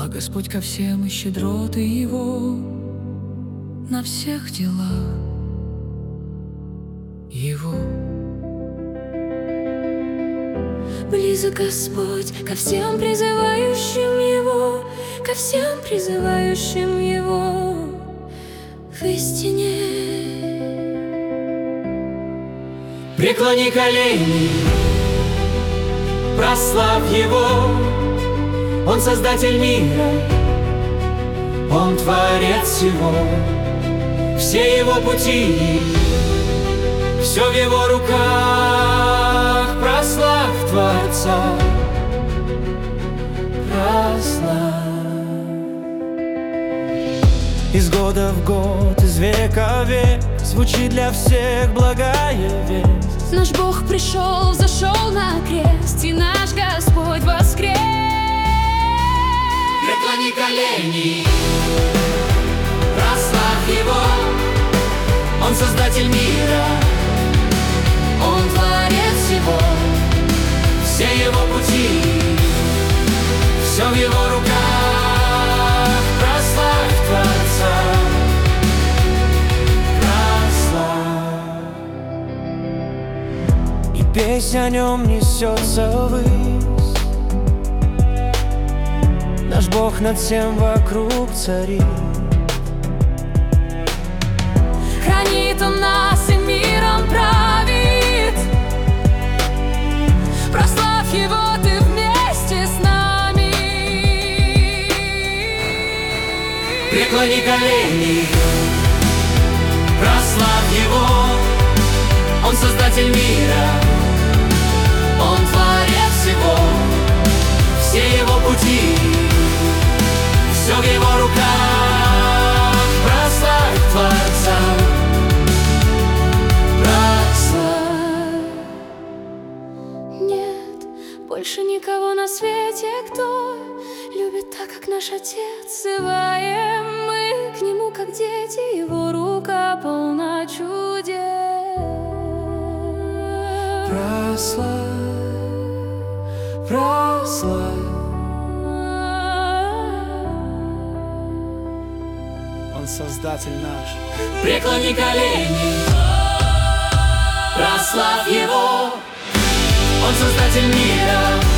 Господь ко всем и щедроты Его на всех делах Его. Близок Господь ко всем призывающим Его, ко всем призывающим Его в истине. Преклони колени, прославь Его. Он создатель мира, Он творец всего. Все Его пути, все в Его руках. Прославь Творца, прославь. Из года в год, из века в век звучит для всех благая весть. Наш Бог пришел, взошел на крест, и наш Господь воскрес. Преклони колени, прославь Его. Он создатель мира, Он творец всего. Все Его пути, все в Его руках. Прославь Творца, прославь. И песня о Нем несется ввысь. Наш Бог над всем вокруг царит. Хранит Он нас и миром правит. Прославь Его, ты вместе с нами. Преклони колени, прославь Его. Он создатель мира, Он творец всего. Все Его пути, все в Его руках. Прославь Творца, прославь. Нет больше никого на свете, кто любит так, как наш Отец. Взываем мы к Нему, как дети, Его рука полна чудес. Прославь, прославь. Он создатель наш. Преклони колени, прославь Его. Он создатель мира,